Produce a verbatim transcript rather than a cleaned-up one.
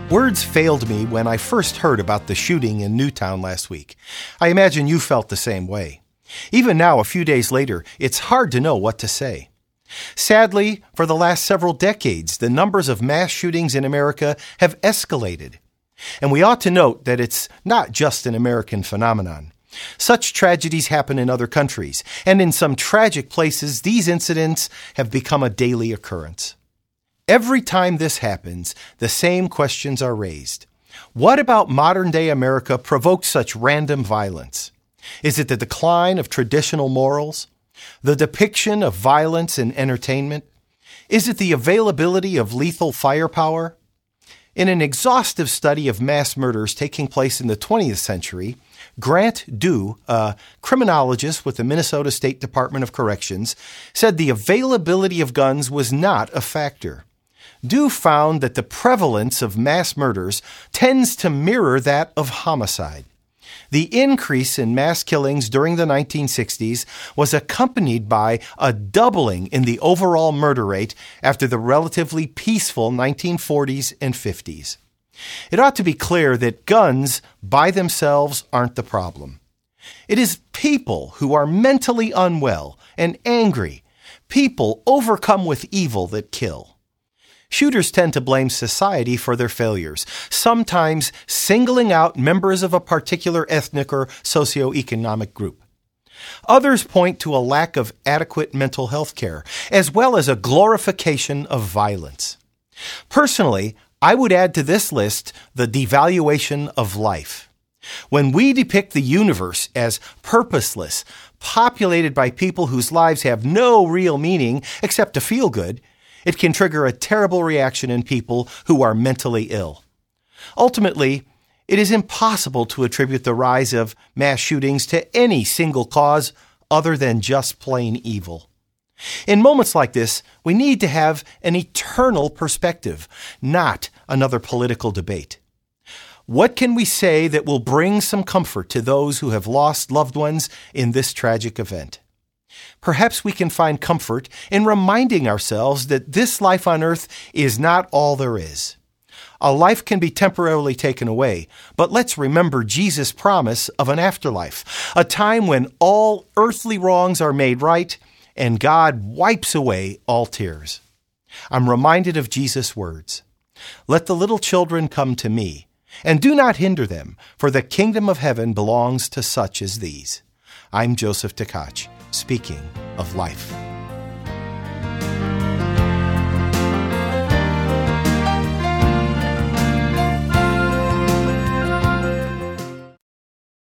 Words failed me when I first heard about the shooting in Newtown last week. I imagine you felt the same way. Even now, a few days later, it's hard to know what to say. Sadly, for the last several decades, the numbers of mass shootings in America have escalated. And we ought to note that it's not just an American phenomenon. Such tragedies happen in other countries, and in some tragic places, these incidents have become a daily occurrence. Every time this happens, the same questions are raised. What about modern-day America provokes such random violence? Is it the decline of traditional morals? The depiction of violence in entertainment? Is it the availability of lethal firepower? In an exhaustive study of mass murders taking place in the twentieth century, Grant Dew, a criminologist with the Minnesota State Department of Corrections, said the availability of guns was not a factor. Dew found that the prevalence of mass murders tends to mirror that of homicide. The increase in mass killings during the nineteen sixties was accompanied by a doubling in the overall murder rate after the relatively peaceful nineteen forties and fifties. It ought to be clear that guns by themselves aren't the problem. It is people who are mentally unwell and angry, people overcome with evil, that kill. Shooters tend to blame society for their failures, sometimes singling out members of a particular ethnic or socioeconomic group. Others point to a lack of adequate mental health care, as well as a glorification of violence. Personally, I would add to this list the devaluation of life. When we depict the universe as purposeless, populated by people whose lives have no real meaning except to feel good, it can trigger a terrible reaction in people who are mentally ill. Ultimately, it is impossible to attribute the rise of mass shootings to any single cause other than just plain evil. In moments like this, we need to have an eternal perspective, not another political debate. What can we say that will bring some comfort to those who have lost loved ones in this tragic event? Perhaps we can find comfort in reminding ourselves that this life on earth is not all there is. A life can be temporarily taken away, but let's remember Jesus' promise of an afterlife, a time when all earthly wrongs are made right and God wipes away all tears. I'm reminded of Jesus' words, "Let the little children come to me, and do not hinder them, for the kingdom of heaven belongs to such as these." I'm Joseph Tkach, speaking of life.